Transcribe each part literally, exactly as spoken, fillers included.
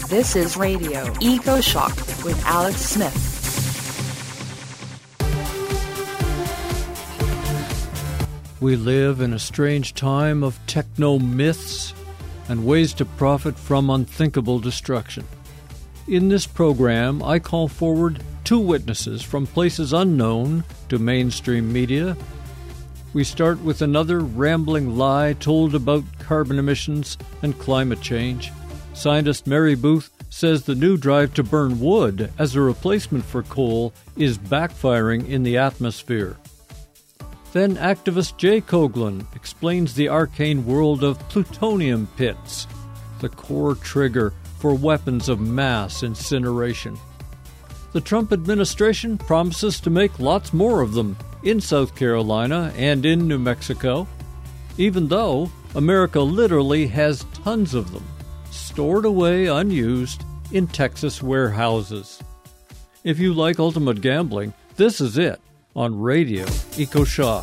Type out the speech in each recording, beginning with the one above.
This is Radio EcoShock with Alex Smith. We live in a strange time of techno-myths and ways to profit from unthinkable destruction. In this program, I call forward two witnesses from places unknown to mainstream media. We start with another rambling lie told about carbon emissions and climate change. Scientist Mary Booth says the new drive to burn wood as a replacement for coal is backfiring in the atmosphere. Then activist Jay Coughlin explains the arcane world of plutonium pits, the core trigger for weapons of mass incineration. The Trump administration promises to make lots more of them in South Carolina and in New Mexico, even though America literally has tons of them, stored away unused in Texas warehouses. If you like ultimate gambling, this is it on Radio EcoShock.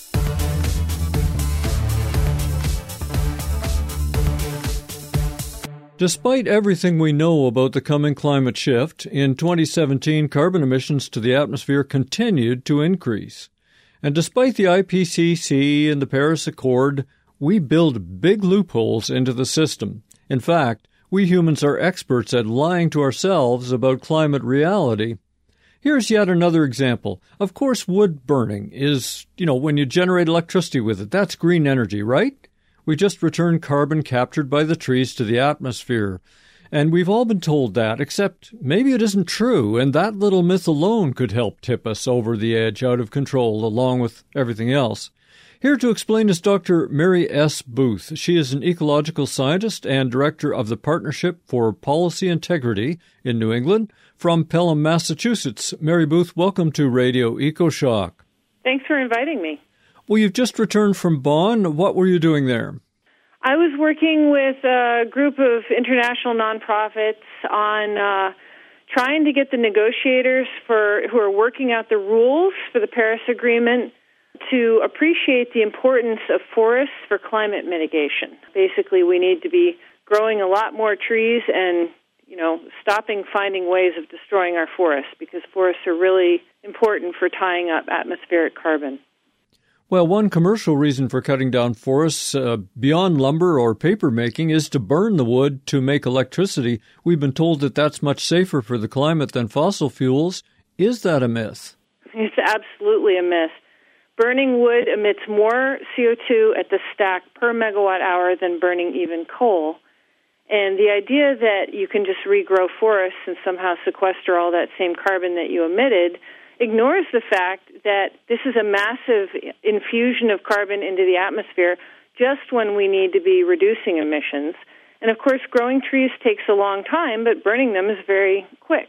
Despite everything we know about the coming climate shift, in twenty seventeen carbon emissions to the atmosphere continued to increase. And despite the I P C C and the Paris Accord, we build big loopholes into the system. In fact, we humans are experts at lying to ourselves about climate reality. Here's yet another example. Of course, wood burning is, you know, when you generate electricity with it, that's green energy, right? We just return carbon captured by the trees to the atmosphere. And we've all been told that, except maybe it isn't true, and that little myth alone could help tip us over the edge out of control, along with everything else. Here to explain is Doctor Mary S. Booth. She is an ecological scientist and director of the Partnership for Policy Integrity in New England from Pelham, Massachusetts. Mary Booth, welcome to Radio EcoShock. Thanks for inviting me. Well, you've just returned from Bonn. What were you doing there? I was working with a group of international nonprofits on uh, trying to get the negotiators for who are working out the rules for the Paris Agreement to appreciate the importance of forests for climate mitigation. Basically, we need to be growing a lot more trees and, you know, stopping finding ways of destroying our forests, because forests are really important for tying up atmospheric carbon. Well, one commercial reason for cutting down forests uh, beyond lumber or paper making is to burn the wood to make electricity. We've been told that that's much safer for the climate than fossil fuels. Is that a myth? It's absolutely a myth. Burning wood emits more C O two at the stack per megawatt hour than burning even coal. And the idea that you can just regrow forests and somehow sequester all that same carbon that you emitted ignores the fact that this is a massive infusion of carbon into the atmosphere just when we need to be reducing emissions. And of course, growing trees takes a long time, but burning them is very quick.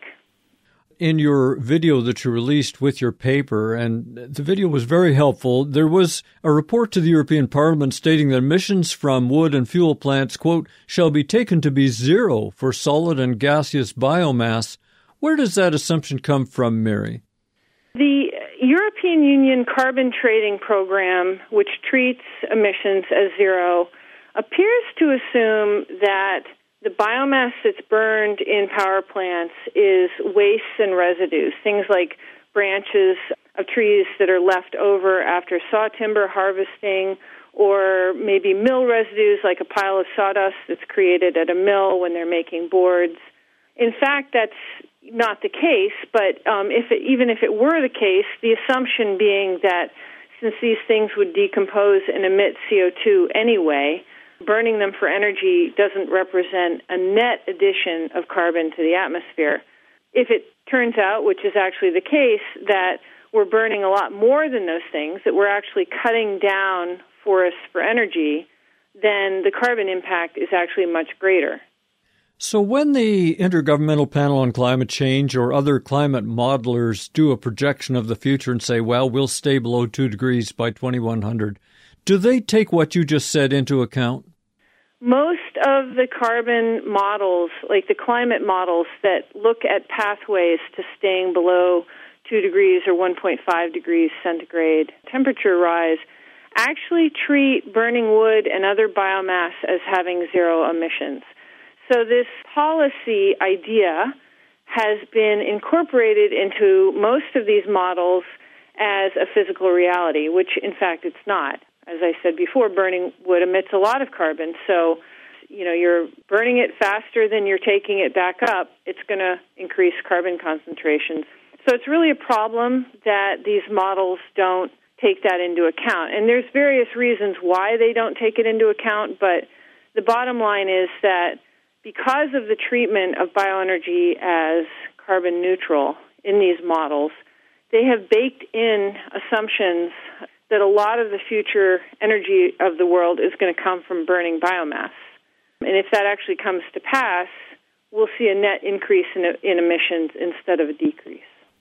In your video that you released with your paper, and the video was very helpful, there was a report to the European Parliament stating that emissions from wood and fuel plants, quote, shall be taken to be zero for solid and gaseous biomass. Where does that assumption come from, Mary? The European Union Carbon Trading Program, which treats emissions as zero, appears to assume that the biomass that's burned in power plants is wastes and residues, things like branches of trees that are left over after saw timber harvesting, or maybe mill residues like a pile of sawdust that's created at a mill when they're making boards. In fact, that's not the case, but um, if it, even if it were the case, the assumption being that since these things would decompose and emit C O two anyway, burning them for energy doesn't represent a net addition of carbon to the atmosphere. If it turns out, which is actually the case, that we're burning a lot more than those things, that we're actually cutting down forests for energy, then the carbon impact is actually much greater. So when the Intergovernmental Panel on Climate Change or other climate modelers do a projection of the future and say, well, we'll stay below two degrees by twenty-one hundred, do they take what you just said into account? Most of the carbon models, like the climate models that look at pathways to staying below two degrees or one point five degrees centigrade temperature rise, actually treat burning wood and other biomass as having zero emissions. So this policy idea has been incorporated into most of these models as a physical reality, which in fact it's not. As I said before, burning wood emits a lot of carbon, so you know, you're burning it faster than you're taking it back up, it's going to increase carbon concentrations. So it's really a problem that these models don't take that into account. And there's various reasons why they don't take it into account, but the bottom line is that because of the treatment of bioenergy as carbon neutral in these models, they have baked in assumptions that a lot of the future energy of the world is going to come from burning biomass. And if that actually comes to pass, we'll see a net increase in, in emissions instead of a decrease.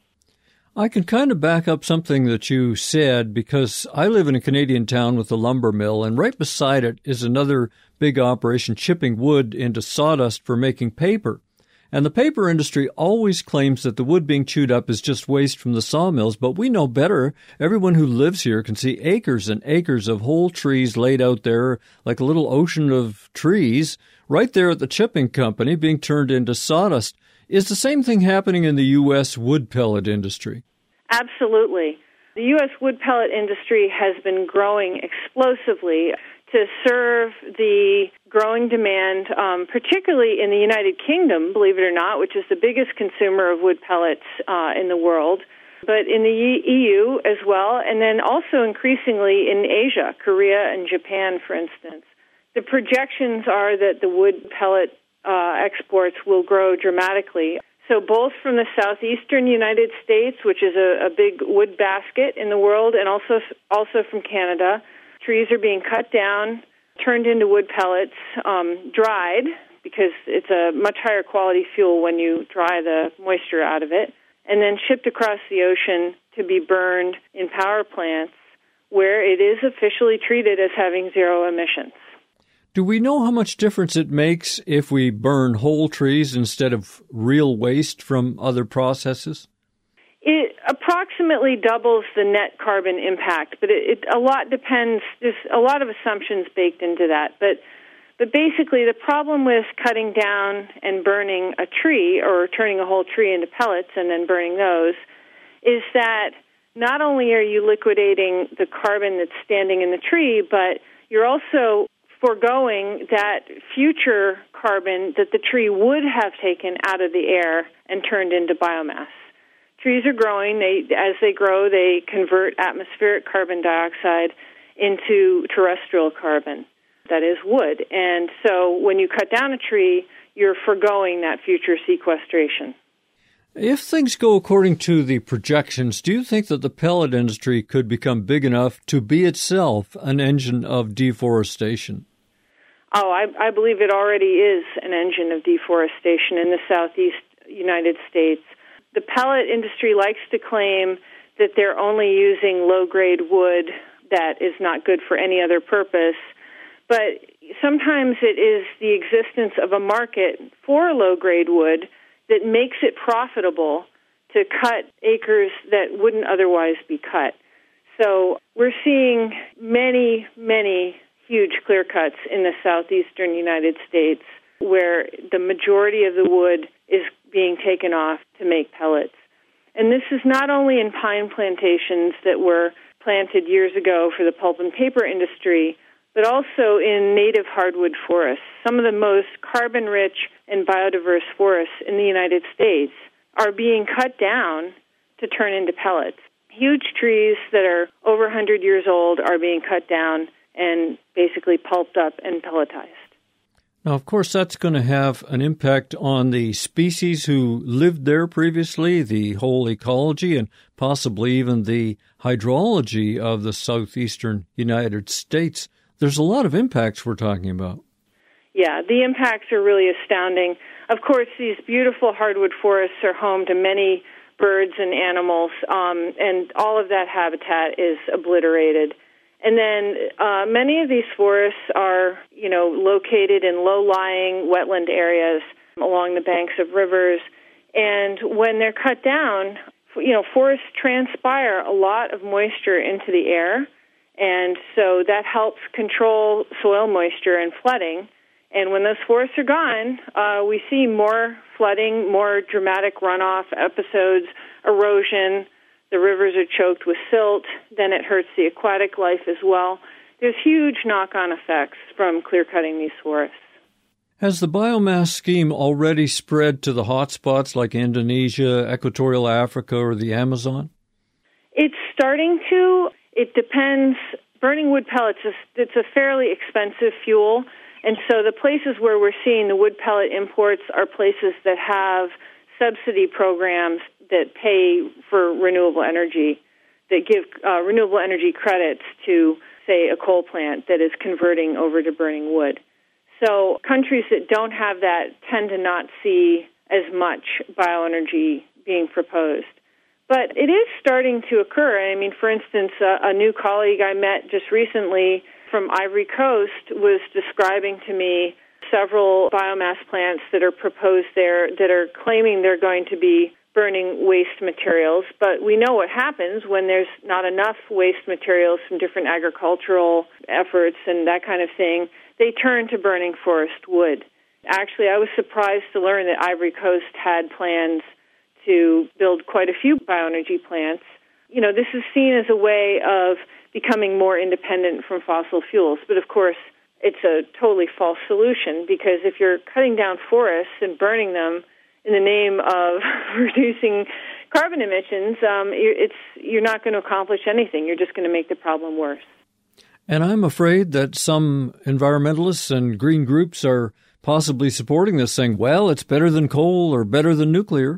I can kind of back up something that you said because I live in a Canadian town with a lumber mill, and right beside it is another big operation chipping wood into sawdust for making paper. And the paper industry always claims that the wood being chewed up is just waste from the sawmills, but we know better. Everyone who lives here can see acres and acres of whole trees laid out there like a little ocean of trees right there at the chipping company being turned into sawdust. Is the same thing happening in the U S wood pellet industry? Absolutely. The U S wood pellet industry has been growing explosively to serve the growing demand, um, particularly in the United Kingdom, believe it or not, which is the biggest consumer of wood pellets uh, in the world, but in the E U as well, and then also increasingly in Asia, Korea and Japan, for instance. The projections are that the wood pellet uh, exports will grow dramatically. So both from the southeastern United States, which is a, a big wood basket in the world, and also also from Canada, trees are being cut down, turned into wood pellets, um, dried, because it's a much higher quality fuel when you dry the moisture out of it, and then shipped across the ocean to be burned in power plants where it is officially treated as having zero emissions. Do we know how much difference it makes if we burn whole trees instead of real waste from other processes? It approximately doubles the net carbon impact, but it, it a lot depends. There's a lot of assumptions baked into that. But but basically, the problem with cutting down and burning a tree or turning a whole tree into pellets and then burning those is that not only are you liquidating the carbon that's standing in the tree, but you're also foregoing that future carbon that the tree would have taken out of the air and turned into biomass. Trees are growing. They, as they grow, they convert atmospheric carbon dioxide into terrestrial carbon, that is wood. And so when you cut down a tree, you're foregoing that future sequestration. If things go according to the projections, do you think that the pellet industry could become big enough to be itself an engine of deforestation? Oh, I, I believe it already is an engine of deforestation in the southeast United States. The pellet industry likes to claim that they're only using low-grade wood that is not good for any other purpose, but sometimes it is the existence of a market for low-grade wood that makes it profitable to cut acres that wouldn't otherwise be cut. So we're seeing many, many huge clear cuts in the southeastern United States where the majority of the wood is being taken off to make pellets. And this is not only in pine plantations that were planted years ago for the pulp and paper industry, but also in native hardwood forests. Some of the most carbon-rich and biodiverse forests in the United States are being cut down to turn into pellets. Huge trees that are over one hundred years old are being cut down and basically pulped up and pelletized. Now, of course, that's going to have an impact on the species who lived there previously, the whole ecology, and possibly even the hydrology of the southeastern United States. There's a lot of impacts we're talking about. Yeah, the impacts are really astounding. Of course, these beautiful hardwood forests are home to many birds and animals, um, and all of that habitat is obliterated. And then uh, many of these forests are, you know, located in low-lying wetland areas along the banks of rivers. And when they're cut down, you know, forests transpire a lot of moisture into the air, and so that helps control soil moisture and flooding. And when those forests are gone, uh, we see more flooding, more dramatic runoff episodes, erosion. The rivers are choked with silt. Then it hurts the aquatic life as well. There's huge knock-on effects from clear-cutting these forests. Has the biomass scheme already spread to the hotspots like Indonesia, Equatorial Africa, or the Amazon? It's starting to. It depends. Burning wood pellets, is, it's a fairly expensive fuel. And so the places where we're seeing the wood pellet imports are places that have subsidy programs that pay for renewable energy, that give uh, renewable energy credits to, say, a coal plant that is converting over to burning wood. So countries that don't have that tend to not see as much bioenergy being proposed. But it is starting to occur. I mean, for instance, a, a new colleague I met just recently from Ivory Coast was describing to me several biomass plants that are proposed there that are claiming they're going to be burning waste materials. But we know what happens when there's not enough waste materials from different agricultural efforts and that kind of thing. They turn to burning forest wood. Actually, I was surprised to learn that Ivory Coast had plans to build quite a few bioenergy plants. You know, this is seen as a way of becoming more independent from fossil fuels. But of course, it's a totally false solution, because if you're cutting down forests and burning them in the name of reducing carbon emissions, um, it's you're not going to accomplish anything. You're just going to make the problem worse. And I'm afraid that some environmentalists and green groups are possibly supporting this, saying, well, it's better than coal or better than nuclear.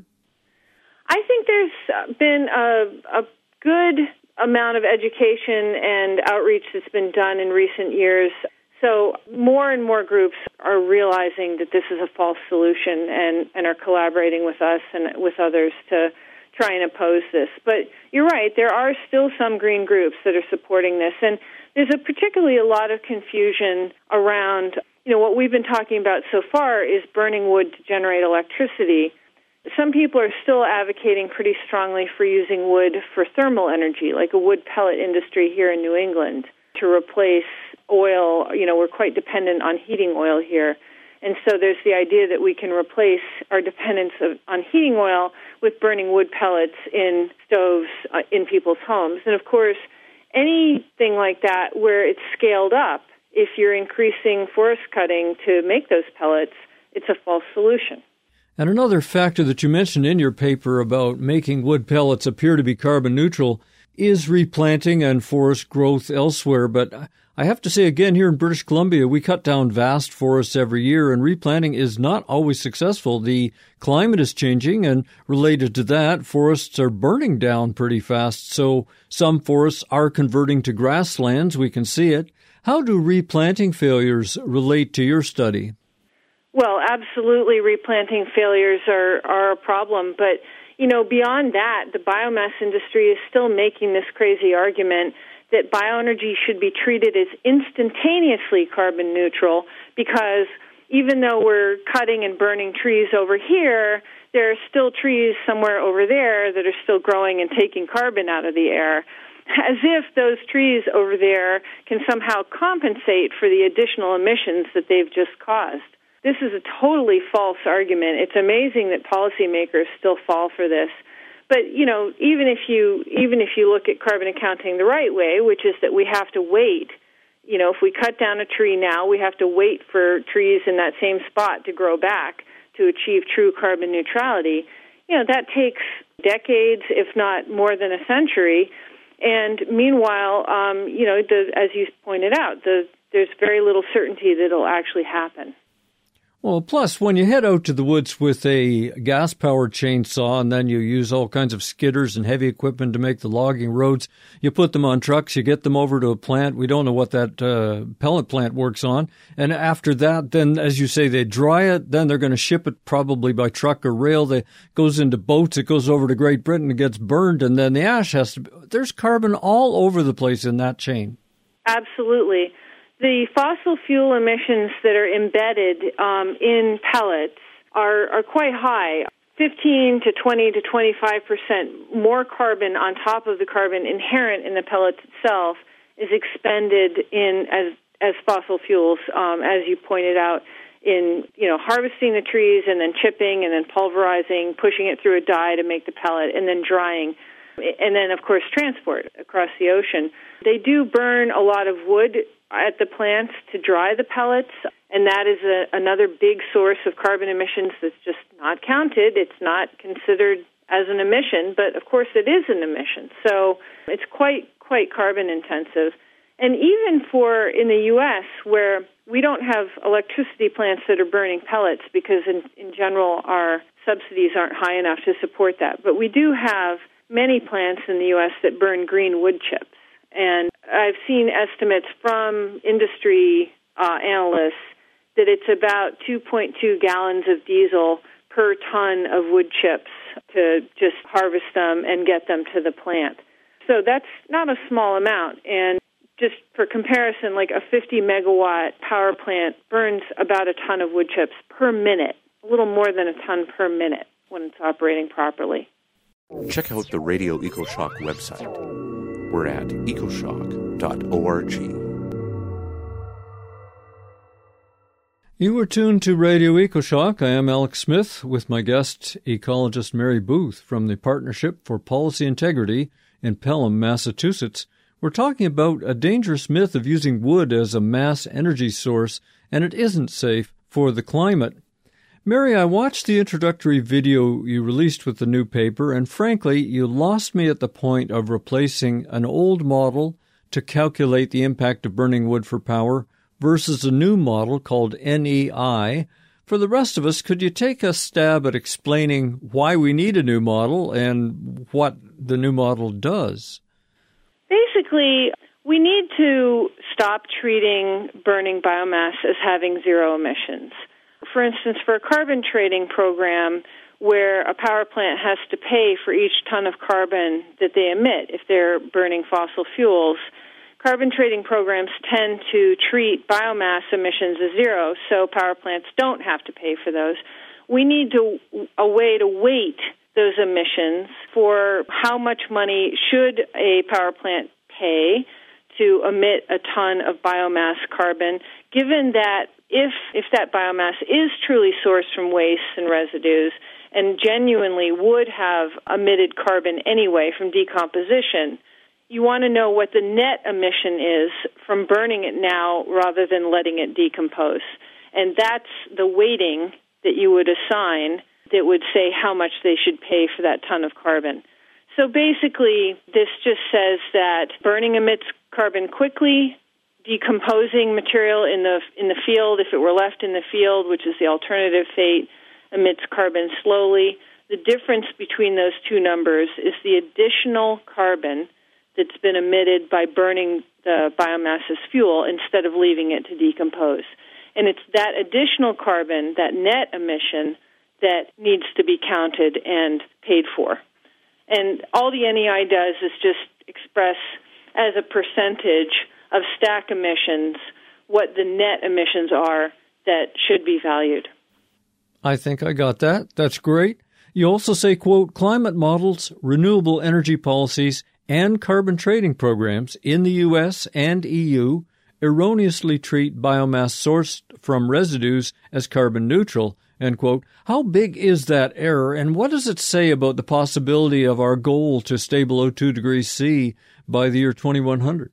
I think there's been a, a good amount of education and outreach that's been done in recent years. So more and more groups are realizing that this is a false solution and, and are collaborating with us and with others to try and oppose this. But you're right, there are still some green groups that are supporting this. And there's a particularly a lot of confusion around, you know, what we've been talking about so far is burning wood to generate electricity. Some people are still advocating pretty strongly for using wood for thermal energy, like a wood pellet industry here in New England, to replace oil. You know, we're quite dependent on heating oil here. And so there's the idea that we can replace our dependence of, on heating oil with burning wood pellets in stoves uh, in people's homes. And of course, anything like that where it's scaled up, if you're increasing forest cutting to make those pellets, it's a false solution. And another factor that you mentioned in your paper about making wood pellets appear to be carbon neutral is replanting and forest growth elsewhere. But I have to say again, here in British Columbia, we cut down vast forests every year, and replanting is not always successful. The climate is changing, and related to that, forests are burning down pretty fast. So some forests are converting to grasslands. We can see it. How do replanting failures relate to your study? Well, absolutely, replanting failures are, are a problem. But, you know, beyond that, the biomass industry is still making this crazy argument that bioenergy should be treated as instantaneously carbon neutral, because even though we're cutting and burning trees over here, there are still trees somewhere over there that are still growing and taking carbon out of the air, as if those trees over there can somehow compensate for the additional emissions that they've just caused. This is a totally false argument. It's amazing that policymakers still fall for this. But, you know, even if you even if you look at carbon accounting the right way, which is that we have to wait, you know, if we cut down a tree now, we have to wait for trees in that same spot to grow back to achieve true carbon neutrality. You know, that takes decades, if not more than a century. And meanwhile, um, you know, the, as you pointed out, the, there's very little certainty that it'll actually happen. Well, plus, when you head out to the woods with a gas-powered chainsaw and then you use all kinds of skidders and heavy equipment to make the logging roads, you put them on trucks, you get them over to a plant. We don't know what that uh, pellet plant works on. And after that, then, as you say, they dry it. Then they're going to ship it probably by truck or rail. It goes into boats. It goes over to Great Britain and gets burned. And then the ash has to – there's carbon all over the place in that chain. Absolutely. The fossil fuel emissions that are embedded um, in pellets are, are quite high. fifteen to twenty to twenty-five percent more carbon on top of the carbon inherent in the pellet itself is expended in as as fossil fuels, um, as you pointed out. in, you know, harvesting the trees and then chipping and then pulverizing, pushing it through a die to make the pellet, and then drying, and then, of course, transport across the ocean. They do burn a lot of wood at the plants to dry the pellets, and that is a, another big source of carbon emissions that's just not counted. It's not considered as an emission, but of course it is an emission. So it's quite, quite carbon intensive. And even for in the U S, where we don't have electricity plants that are burning pellets because in, in general our subsidies aren't high enough to support that. But we do have many plants in the U S that burn green wood chips. And I've seen estimates from industry uh, analysts that it's about two point two gallons of diesel per ton of wood chips to just harvest them and get them to the plant. So that's not a small amount. And just for comparison, like a fifty megawatt power plant burns about a ton of wood chips per minute, a little more than a ton per minute when it's operating properly. Check out the Radio EcoShock website. We're at ecoshock dot org. You are tuned to Radio EcoShock. I am Alex Smith with my guest, ecologist Mary Booth from the Partnership for Policy Integrity in Pelham, Massachusetts. We're talking about a dangerous myth of using wood as a mass energy source, and it isn't safe for the climate. Mary, I watched the introductory video you released with the new paper, and frankly, you lost me at the point of replacing an old model to calculate the impact of burning wood for power versus a new model called N E I. For the rest of us, could you take a stab at explaining why we need a new model and what the new model does? Basically, we need to stop treating burning biomass as having zero emissions. For instance, for a carbon trading program where a power plant has to pay for each ton of carbon that they emit if they're burning fossil fuels, carbon trading programs tend to treat biomass emissions as zero, so power plants don't have to pay for those. We need to, a way to weight those emissions for how much money should a power plant pay to emit a ton of biomass carbon, given that if if that biomass is truly sourced from wastes and residues and genuinely would have emitted carbon anyway from decomposition, you want to know what the net emission is from burning it now rather than letting it decompose. And that's the weighting that you would assign that would say how much they should pay for that ton of carbon. So basically, this just says that burning emits carbon quickly, decomposing material in the in the field, if it were left in the field, which is the alternative fate, emits carbon slowly. The difference between those two numbers is the additional carbon that's been emitted by burning the biomass as fuel instead of leaving it to decompose. And it's that additional carbon, that net emission, that needs to be counted and paid for. And all the N E I does is just express as a percentage of stack emissions what the net emissions are that should be valued. I think I got that. That's great. You also say, quote, climate models, renewable energy policies, and carbon trading programs in the U S and E U erroneously treat biomass sourced from residues as carbon neutral, end quote. How big is that error, and what does it say about the possibility of our goal to stay below two degrees C by the year twenty-one hundred?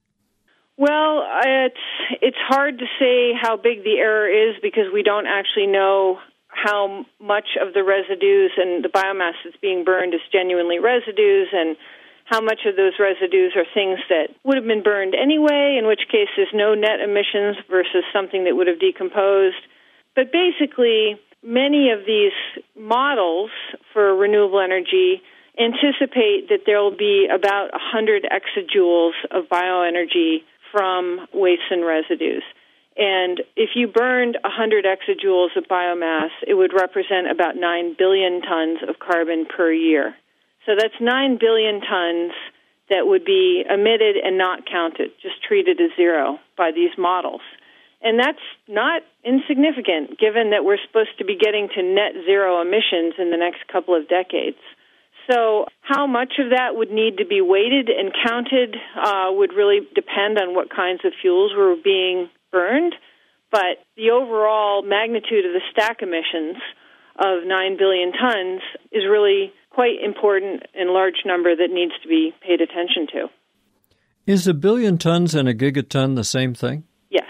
Well, it's it's hard to say how big the error is because we don't actually know how much of the residues and the biomass that's being burned is genuinely residues, and how much of those residues are things that would have been burned anyway, in which case there's no net emissions versus something that would have decomposed. But basically, many of these models for renewable energy anticipate that there will be about one hundred exajoules of bioenergy from wastes and residues. And if you burned one hundred exajoules of biomass, it would represent about nine billion tons of carbon per year. So that's nine billion tons that would be emitted and not counted, just treated as zero by these models. And that's not insignificant, given that we're supposed to be getting to net zero emissions in the next couple of decades. So how much of that would need to be weighted and counted uh, would really depend on what kinds of fuels were being burned. but the overall magnitude of the stack emissions of nine billion tons is really quite important and large number that needs to be paid attention to. Is a billion tons and a gigaton the same thing? Yes.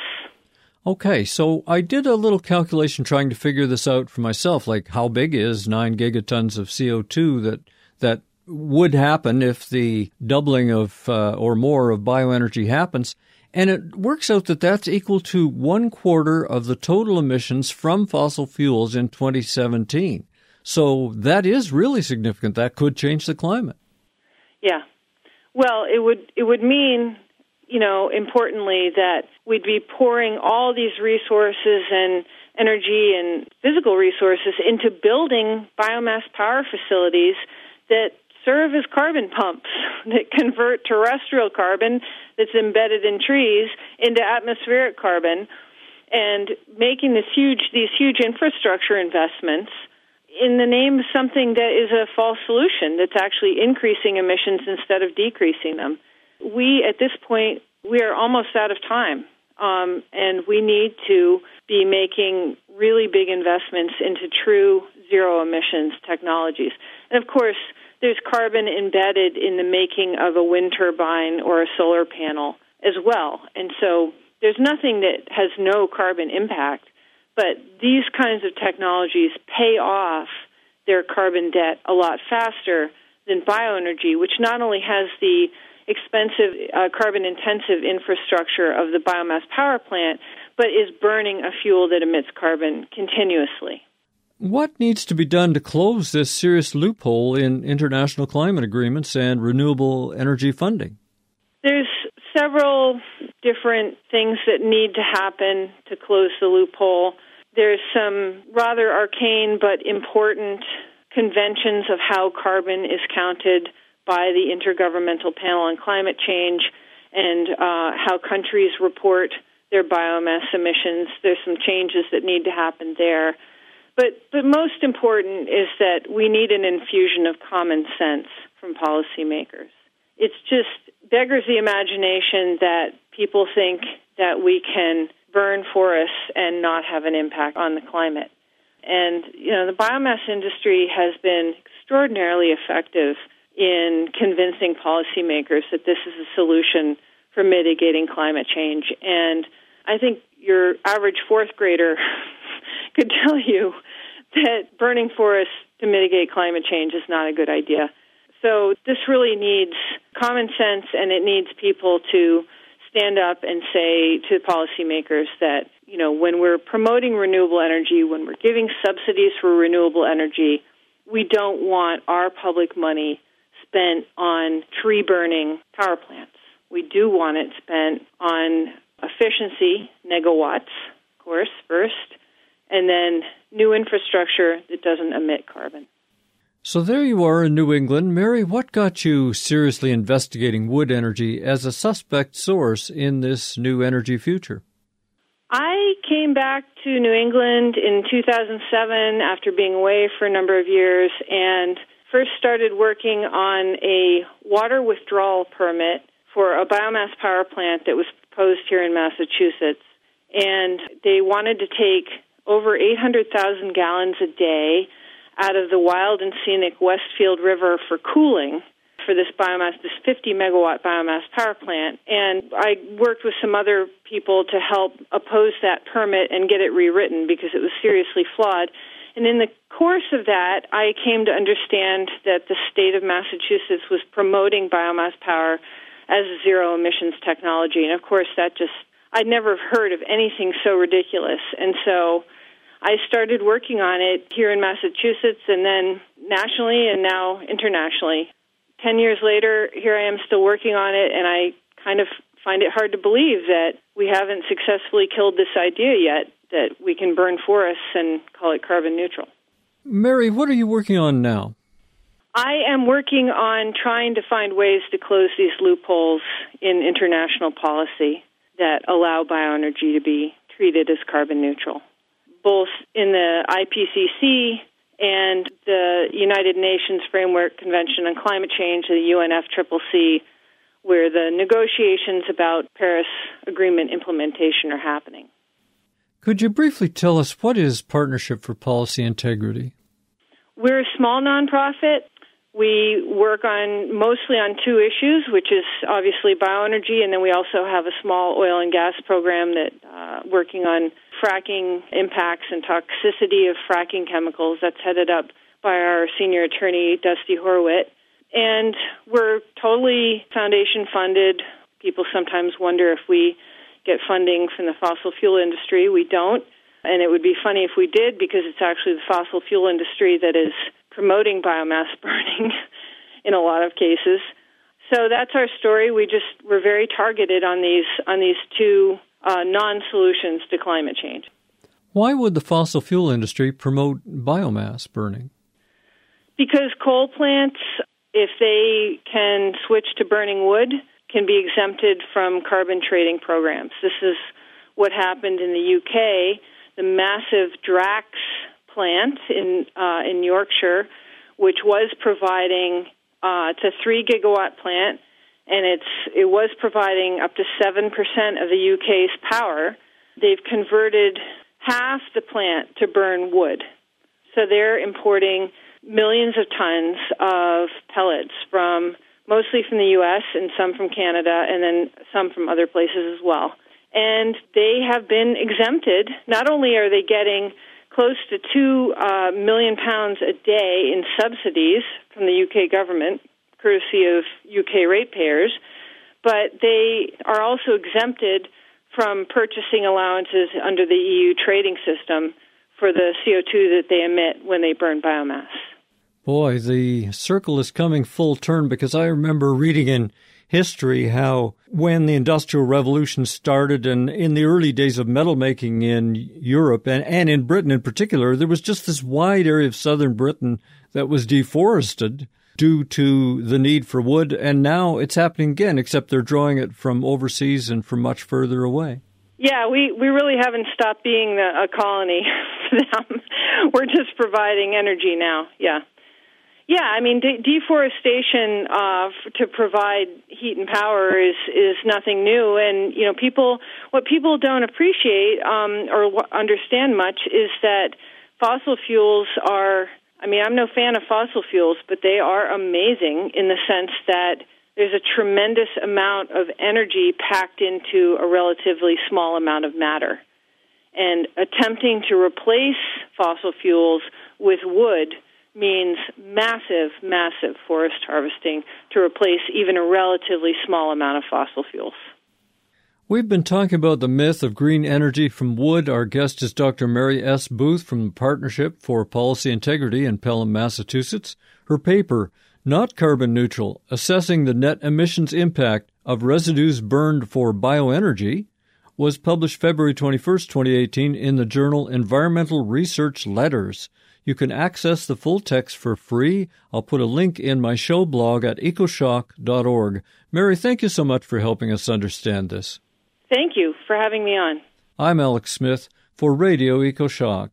Okay, so I did a little calculation trying to figure this out for myself, like how big is nine gigatons of C O two that that would happen if the doubling of uh, or more of bioenergy happens. And it works out that that's equal to one quarter of the total emissions from fossil fuels in twenty seventeen. So that is really significant. That could change the climate. Yeah. Well, it would it would mean, you know, importantly, that we'd be pouring all these resources and energy and physical resources into building biomass power facilities that serve as carbon pumps that convert terrestrial carbon that's embedded in trees into atmospheric carbon, and making this huge these huge infrastructure investments in the name of something that is a false solution that's actually increasing emissions instead of decreasing them. We, at this point, we are almost out of time, um, and we need to be making really big investments into true zero emissions technologies. And of course, there's carbon embedded in the making of a wind turbine or a solar panel as well. And so there's nothing that has no carbon impact, but these kinds of technologies pay off their carbon debt a lot faster than bioenergy, which not only has the expensive uh, carbon-intensive infrastructure of the biomass power plant, but is burning a fuel that emits carbon continuously. What needs to be done to close this serious loophole in international climate agreements and renewable energy funding? There's several different things that need to happen to close the loophole. There's some rather arcane but important conventions of how carbon is counted by the Intergovernmental Panel on Climate Change and uh, how countries report their biomass emissions. There's some changes that need to happen there. But but most important is that we need an infusion of common sense from policymakers. It's just beggars the imagination that people think that we can burn forests and not have an impact on the climate. And, you know, the biomass industry has been extraordinarily effective in convincing policymakers that this is a solution for mitigating climate change. And I think your average fourth grader could tell you that burning forests to mitigate climate change is not a good idea. So this really needs common sense, and it needs people to stand up and say to policymakers that, you know, when we're promoting renewable energy, when we're giving subsidies for renewable energy, we don't want our public money spent on tree-burning power plants. We do want it spent on efficiency, megawatts, of course, first, and then new infrastructure that doesn't emit carbon. So there you are in New England. Mary, what got you seriously investigating wood energy as a suspect source in this new energy future? I came back to New England in two thousand seven after being away for a number of years and first started working on a water withdrawal permit for a biomass power plant that was proposed here in Massachusetts. And they wanted to take over eight hundred thousand gallons a day out of the wild and scenic Westfield River for cooling for this biomass, this fifty megawatt biomass power plant. And I worked with some other people to help oppose that permit and get it rewritten because it was seriously flawed. And in the course of that, I came to understand that the state of Massachusetts was promoting biomass power as a zero emissions technology. And of course, that just, I'd never heard of anything so ridiculous. And so I started working on it here in Massachusetts and then nationally and now internationally. Ten years later, here I am still working on it, and I kind of find it hard to believe that we haven't successfully killed this idea yet, that we can burn forests and call it carbon neutral. Mary, what are you working on now? I am working on trying to find ways to close these loopholes in international policy that allow bioenergy to be treated as carbon neutral, both in the I P C C and the United Nations Framework Convention on Climate Change, the U N F C C C, where the negotiations about Paris Agreement implementation are happening. Could you briefly tell us what is Partnership for Policy Integrity? We're a small nonprofit. We work on mostly on two issues, which is obviously bioenergy, and then we also have a small oil and gas program that uh, working on fracking impacts and toxicity of fracking chemicals. That's headed up by our senior attorney, Dusty Horwitz. And we're totally foundation funded. People sometimes wonder if we get funding from the fossil fuel industry. We don't. And it would be funny if we did, because it's actually the fossil fuel industry that is promoting biomass burning in a lot of cases. So that's our story. We just we're very targeted on these on these two uh, non-solutions to climate change. Why would the fossil fuel industry promote biomass burning? Because coal plants, if they can switch to burning wood, can be exempted from carbon trading programs. This is what happened in the U K. The massive Drax plant in uh, in Yorkshire, which was providing uh, it's a three gigawatt plant, and it's it was providing up to seven percent of the U K's power. They've converted half the plant to burn wood, so they're importing millions of tons of pellets from mostly from the U S and some from Canada, and then some from other places as well. And they have been exempted. Not only are they getting close to two uh, million pounds a day in subsidies from the U K government, courtesy of U K ratepayers, but they are also exempted from purchasing allowances under the E U trading system for the C O two that they emit when they burn biomass. Boy, the circle is coming full turn, because I remember reading in history how when the Industrial Revolution started and in the early days of metal making in Europe and, and in Britain in particular, there was just this wide area of southern Britain that was deforested due to the need for wood, and now it's happening again, except they're drawing it from overseas and from much further away. Yeah, we, we really haven't stopped being the, a colony for them. We're just providing energy now, yeah. Yeah, I mean, de- deforestation uh, f- to provide heat and power is, is nothing new. And, you know, people, what people don't appreciate um, or w- understand much is that fossil fuels are, I mean, I'm no fan of fossil fuels, but they are amazing in the sense that there's a tremendous amount of energy packed into a relatively small amount of matter. And attempting to replace fossil fuels with wood means massive, massive forest harvesting to replace even a relatively small amount of fossil fuels. We've been talking about the myth of green energy from wood. Our guest is Doctor Mary S. Booth from the Partnership for Policy Integrity in Pelham, Massachusetts. Her paper, Not Carbon Neutral, Assessing the Net Emissions Impact of Residues Burned for Bioenergy, was published February twenty-first, twenty eighteen in the journal Environmental Research Letters. You can access the full text for free. I'll put a link in my show blog at ecoshock dot org. Mary, thank you so much for helping us understand this. Thank you for having me on. I'm Alex Smith for Radio EcoShock.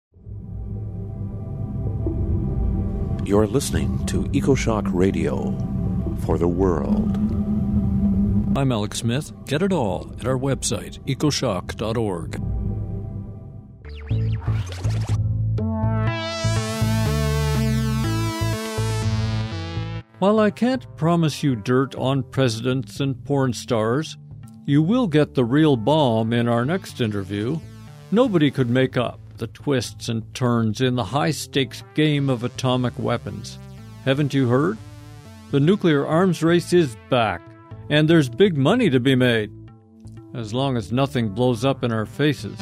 You're listening to EcoShock Radio for the world. I'm Alex Smith. Get it all at our website, ecoshock dot org. While I can't promise you dirt on presidents and porn stars, you will get the real bomb in our next interview. Nobody could make up the twists and turns in the high-stakes game of atomic weapons. Haven't you heard? The nuclear arms race is back, and there's big money to be made, as long as nothing blows up in our faces.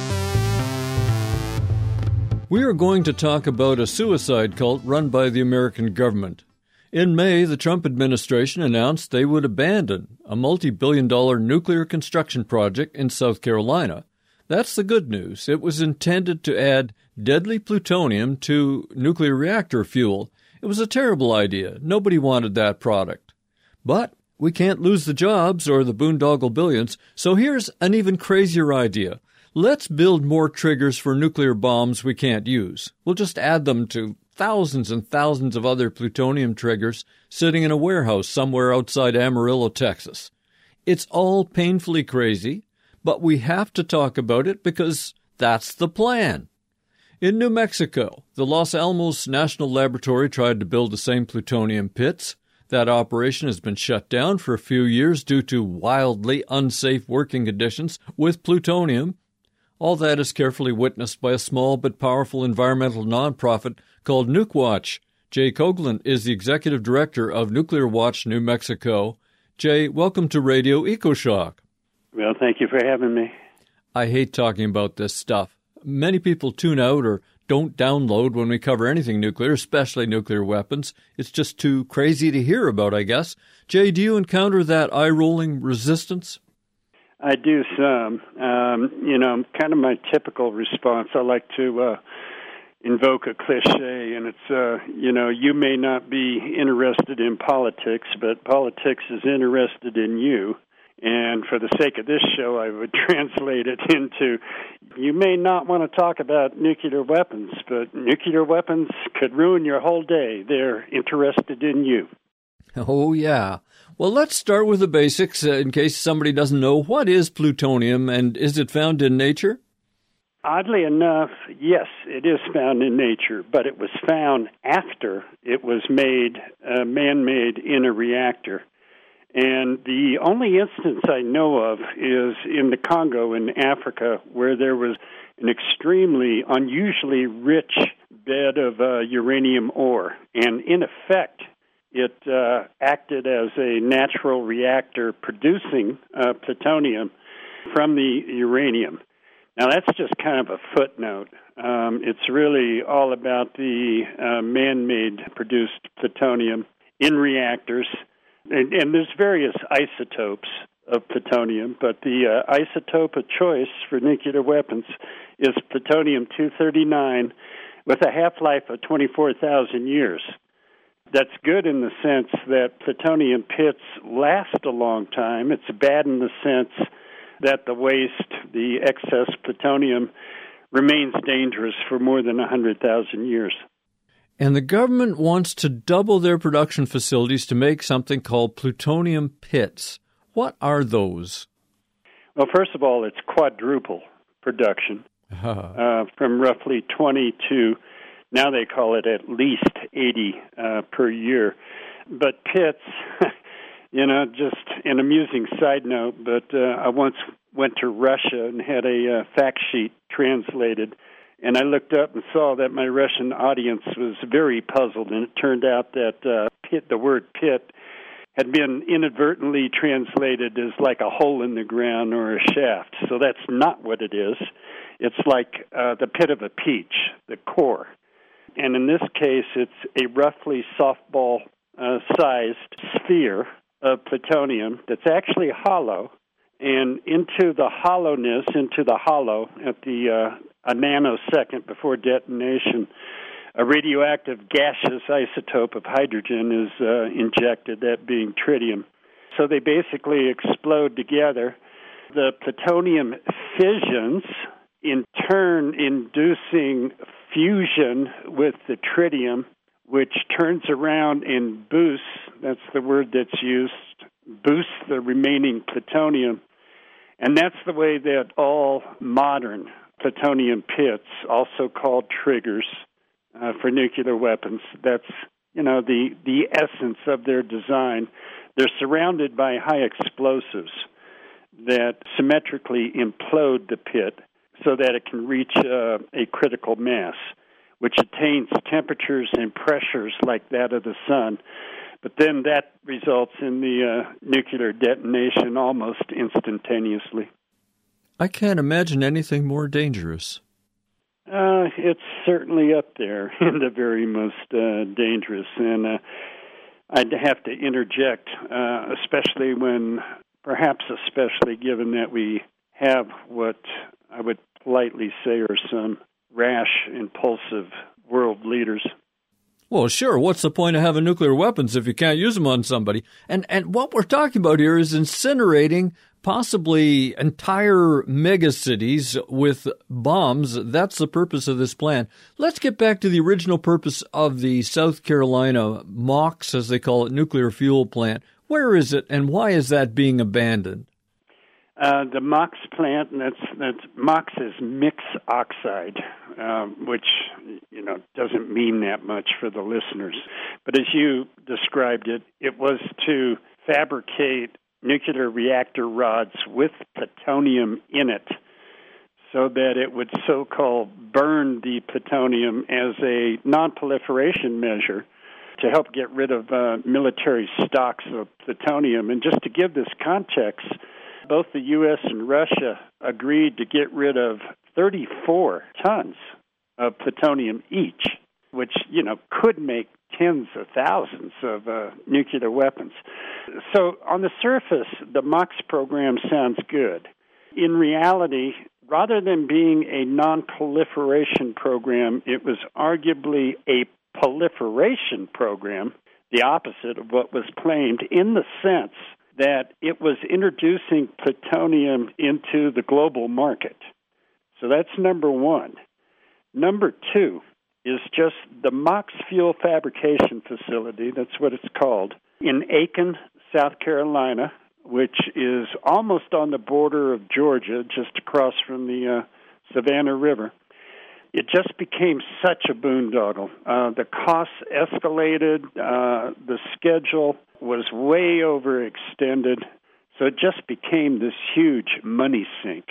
We are going to talk about a suicide cult run by the American government. In May, the Trump administration announced they would abandon a multi-billion dollar nuclear construction project in South Carolina. That's the good news. It was intended to add deadly plutonium to nuclear reactor fuel. It was a terrible idea. Nobody wanted that product. But we can't lose the jobs or the boondoggle billions, so here's an even crazier idea. Let's build more triggers for nuclear bombs we can't use. We'll just add them to thousands and thousands of other plutonium triggers sitting in a warehouse somewhere outside Amarillo, Texas. It's all painfully crazy, but we have to talk about it because That's the plan. In New Mexico, the Los Alamos National Laboratory tried to build the same plutonium pits. That operation has been shut down for a few years due to wildly unsafe working conditions with plutonium. All that is carefully witnessed by a small but powerful environmental nonprofit called NukeWatch. Jay Coughlin is the executive director of Nuclear Watch New Mexico. Jay, welcome to Radio EcoShock. Well, thank you for having me. I hate talking about this stuff. Many people tune out or don't download when we cover anything nuclear, especially nuclear weapons. It's just too crazy to hear about, I guess. Jay, do you encounter that eye-rolling resistance? I do some. Um, you know, kind of my typical response. I like to uh, invoke a cliche, and it's, uh, you know, you may not be interested in politics, but politics is interested in you. And for the sake of this show, I would translate it into, you may not want to talk about nuclear weapons, but nuclear weapons could ruin your whole day. They're interested in you. Oh, yeah. Well, let's start with the basics uh, in case somebody doesn't know. What is plutonium, and is it found in nature? Oddly enough, yes, it is found in nature, but it was found after it was made, uh, man-made in a reactor. And the only instance I know of is in the Congo in Africa, where there was an extremely unusually rich bed of uh, uranium ore. And in effect, it uh, acted as a natural reactor producing uh, plutonium from the uranium. Now, that's just kind of a footnote. Um, it's really all about the uh, man-made produced plutonium in reactors. And, and there's various isotopes of plutonium, but the uh, isotope of choice for nuclear weapons is plutonium two thirty-nine with a half-life of twenty-four thousand years. That's good in the sense that plutonium pits last a long time. It's bad in the sense that the waste, the excess plutonium, remains dangerous for more than one hundred thousand years. And the government wants to double their production facilities to make something called plutonium pits. What are those? Well, first of all, it's quadruple production, uh, from roughly twenty to, now they call it at least eighty uh, per year. But pits, you know, just an amusing side note, but uh, I once went to Russia and had a uh, fact sheet translated. And I looked up and saw that my Russian audience was very puzzled, and it turned out that uh, pit, the word pit, had been inadvertently translated as like a hole in the ground or a shaft. So that's not what it is. It's like uh, the pit of a peach, the core. And in this case, it's a roughly softball-sized uh, sphere of plutonium that's actually hollow. And into the hollowness, into the hollow at the uh, a nanosecond before detonation, a radioactive gaseous isotope of hydrogen is uh, injected, that being tritium. So they basically explode together. The plutonium fissions, in turn inducing fusion with the tritium, which turns around and boosts, that's the word that's used, boosts the remaining plutonium. And that's the way that all modern plutonium pits, also called triggers uh, for nuclear weapons, that's, you know, the, the essence of their design. They're surrounded by high explosives that symmetrically implode the pit so that it can reach uh, a critical mass, which attains temperatures and pressures like that of the sun. But then that results in the uh, nuclear detonation almost instantaneously. I can't imagine anything more dangerous. Uh, it's certainly up there in the very most uh, dangerous. And uh, I'd have to interject, uh, especially when, perhaps especially given that we have what I would politely say are some rash, impulsive world leaders. Well, sure. What's the point of having nuclear weapons if you can't use them on somebody? And and what we're talking about here is incinerating possibly entire megacities with bombs. That's the purpose of this plan. Let's get back to the original purpose of the South Carolina MOX, as they call it, nuclear fuel plant. Where is it, and why is that being abandoned? Uh, the MOX plant, and that's, that's MOX is mix oxide, uh, which, you know, doesn't mean that much for the listeners. But as you described it, it was to fabricate nuclear reactor rods with plutonium in it so that it would so-called burn the plutonium as a non-proliferation measure to help get rid of uh, military stocks of plutonium. And just to give this context, both the U S and Russia agreed to get rid of thirty-four tons of plutonium each, which, you know, could make tens of thousands of uh, nuclear weapons. So on the surface, the MOX program sounds good. In reality, rather than being a non-proliferation program, it was arguably a proliferation program, the opposite of what was claimed, in the sense that it was introducing plutonium into the global market. So that's number one. Number two is just the MOX fuel fabrication facility, that's what it's called, in Aiken, South Carolina, which is almost on the border of Georgia, just across from the uh, Savannah River. It just became such a boondoggle. Uh, the costs escalated. Uh, the schedule was way overextended. So it just became this huge money sink.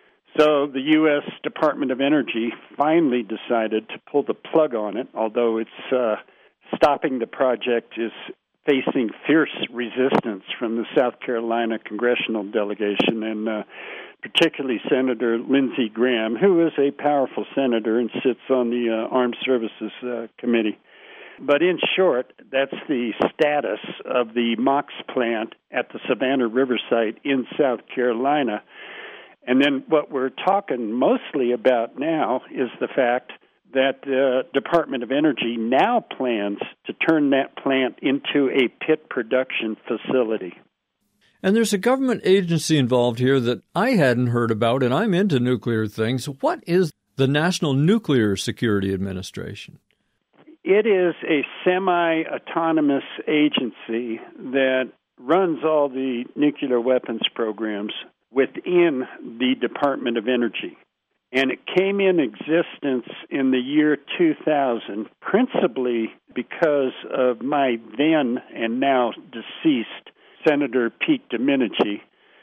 So the U S Department of Energy finally decided to pull the plug on it, although it's uh, stopping the project is facing fierce resistance from the South Carolina congressional delegation, and uh, particularly Senator Lindsey Graham, who is a powerful senator and sits on the uh, Armed Services uh, Committee. But in short, that's the status of the MOX plant at the Savannah River site in South Carolina. And then what we're talking mostly about now is the fact that the Department of Energy now plans to turn that plant into a pit production facility. And there's a government agency involved here that I hadn't heard about, and I'm into nuclear things. What is the National Nuclear Security Administration? It is a semi-autonomous agency that runs all the nuclear weapons programs within the Department of Energy. And it came in existence in the year two thousand, principally because of my then and now deceased Senator Pete Domenici,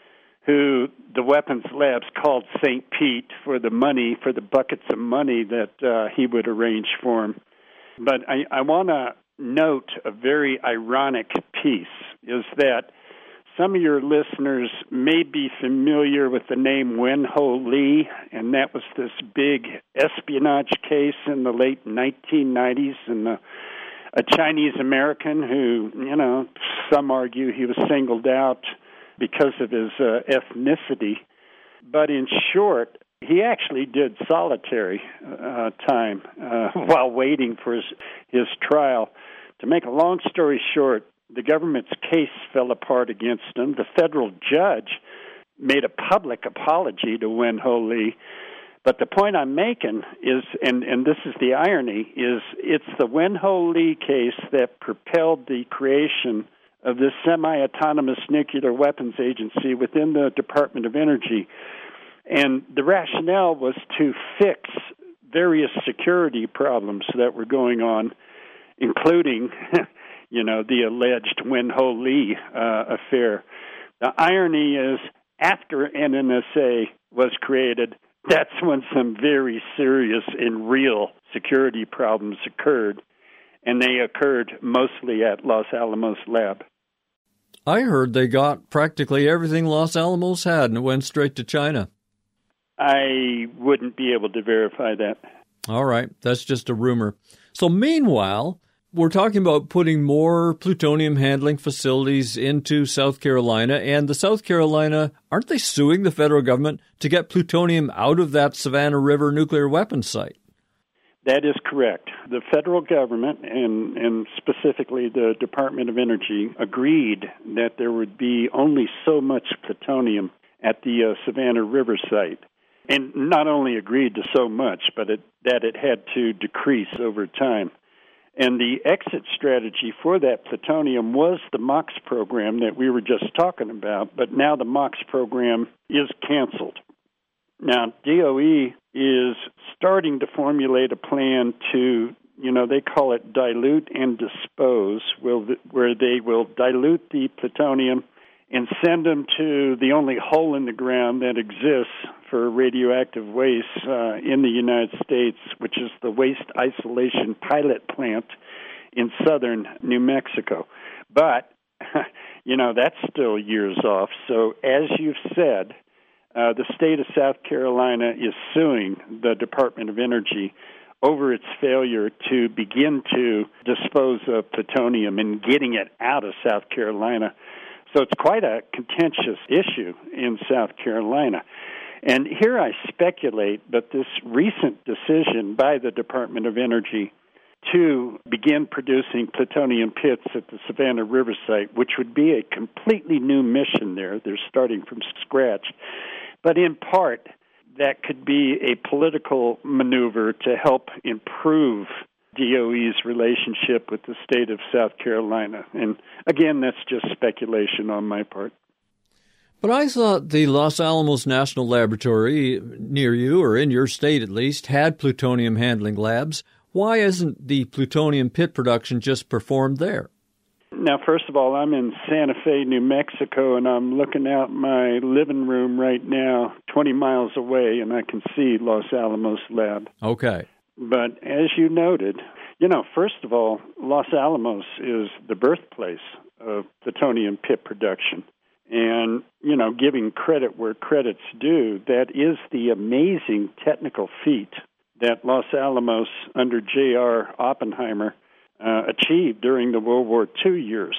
who the weapons labs called Saint Pete for the money, for the buckets of money that uh, he would arrange for him. But I, I want to note a very ironic piece, is that some of your listeners may be familiar with the name Wen-Ho Lee, and that was this big espionage case in the late nineteen nineties, and the, a Chinese-American who, you know, some argue he was singled out because of his uh, ethnicity. But in short, he actually did solitary uh, time uh, while waiting for his, his trial. To make a long story short, the government's case fell apart against him. The federal judge made a public apology to Wen-Ho Lee. But the point I'm making is, and, and this is the irony, is it's the Wen-Ho Lee case that propelled the creation of this semi-autonomous nuclear weapons agency within the Department of Energy. And the rationale was to fix various security problems that were going on, including you know, the alleged Wen-Ho Lee uh, affair. The irony is, after N N S A was created, that's when some very serious and real security problems occurred, and they occurred mostly at Los Alamos Lab. I heard they got practically everything Los Alamos had, and it went straight to China. I wouldn't be able to verify that. All right, that's just a rumor. So meanwhile, we're talking about putting more plutonium handling facilities into South Carolina, and the South Carolina, aren't they suing the federal government to get plutonium out of that Savannah River nuclear weapons site? That is correct. The federal government, and, and specifically the Department of Energy, agreed that there would be only so much plutonium at the uh, Savannah River site. And not only agreed to so much, but it, that it had to decrease over time. And the exit strategy for that plutonium was the MOX program that we were just talking about, but now the MOX program is canceled. Now, D O E is starting to formulate a plan to, you know, they call it dilute and dispose, where they will dilute the plutonium and send them to the only hole in the ground that exists for radioactive waste uh, in the United States, which is the Waste Isolation Pilot Plant in southern New Mexico. But, you know, that's still years off. So as you've said, uh, the state of South Carolina is suing the Department of Energy over its failure to begin to dispose of plutonium and getting it out of South Carolina. So it's quite a contentious issue in South Carolina. And here I speculate, but this recent decision by the Department of Energy to begin producing plutonium pits at the Savannah River site, which would be a completely new mission there. They're starting from scratch. But in part, that could be a political maneuver to help improve D O E's relationship with the state of South Carolina. And again, that's just speculation on my part. But I thought the Los Alamos National Laboratory, near you, or in your state at least, had plutonium handling labs. Why isn't the plutonium pit production just performed there? Now, first of all, I'm in Santa Fe, New Mexico, and I'm looking out my living room right now, twenty miles away, and I can see Los Alamos Lab. Okay. But as you noted, you know, first of all, Los Alamos is the birthplace of plutonium pit production. And, you know, giving credit where credit's due, that is the amazing technical feat that Los Alamos under J R Oppenheimer uh, achieved during the World War Two years.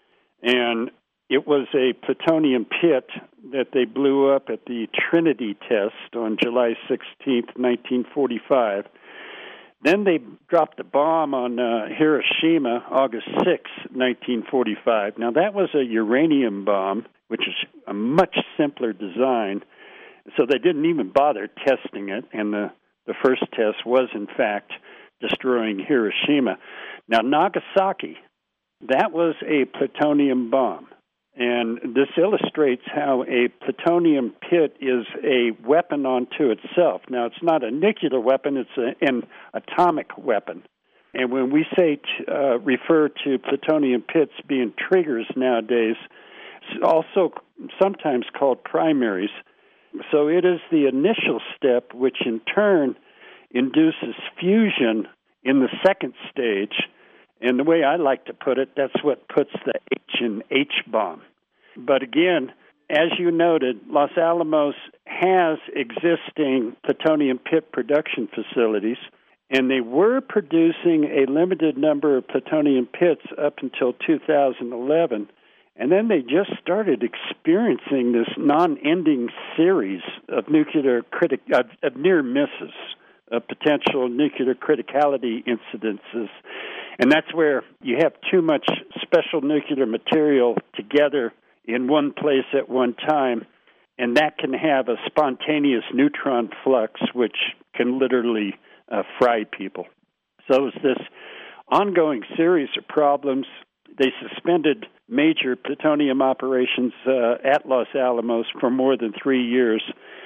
And it was a plutonium pit that they blew up at the Trinity test on July sixteenth, nineteen forty-five. Then they dropped a bomb on uh, Hiroshima, August sixth, nineteen forty-five. Now, that was a uranium bomb, which is a much simpler design, so they didn't even bother testing it, and the, the first test was, in fact, destroying Hiroshima. Now, Nagasaki, that was a plutonium bomb. And this illustrates how a plutonium pit is a weapon unto itself. Now, it's not a nuclear weapon, it's a, an atomic weapon. And when we say t- uh, refer to plutonium pits being triggers nowadays, it's also sometimes called primaries. So it is the initial step which in turn induces fusion in the second stage. And the way I like to put it, that's what puts the H in H bomb. But again, as you noted, Los Alamos has existing plutonium pit production facilities, and they were producing a limited number of plutonium pits up until two thousand eleven. And then they just started experiencing this non-ending series of nuclear critic of, of near misses, of potential nuclear criticality incidences. And that's where you have too much special nuclear material together in one place at one time, and that can have a spontaneous neutron flux, which can literally uh, fry people. So it's this ongoing series of problems. They suspended major plutonium operations uh, at Los Alamos for more than three years.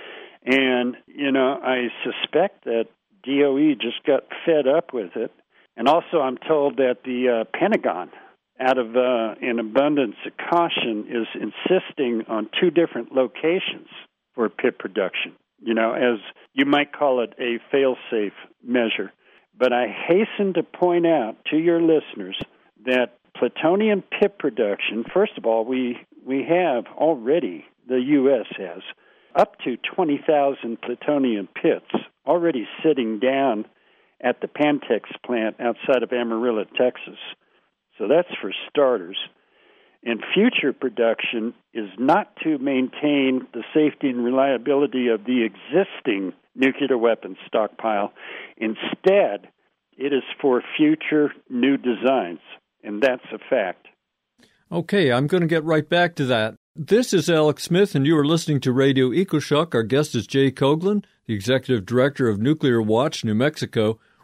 And, you know, I suspect that D O E just got fed up with it. And also I'm told that the uh, Pentagon, out of uh, an abundance of caution, is insisting on two different locations for pit production, you know, as you might call it a fail-safe measure. But I hasten to point out to your listeners that plutonium pit production, first of all, we, we have already, the U S has, up to twenty thousand plutonium pits already sitting down at the Pantex plant outside of Amarillo, Texas. So that's for starters. And future production is not to maintain the safety and reliability of the existing nuclear weapons stockpile. Instead, it is for future new designs, and that's a fact. Okay, I'm going to get right back to that. This is Alex Smith, and you are listening to Radio EcoShock. Our guest is Jay Coghlan, the Executive Director of Nuclear Watch New Mexico.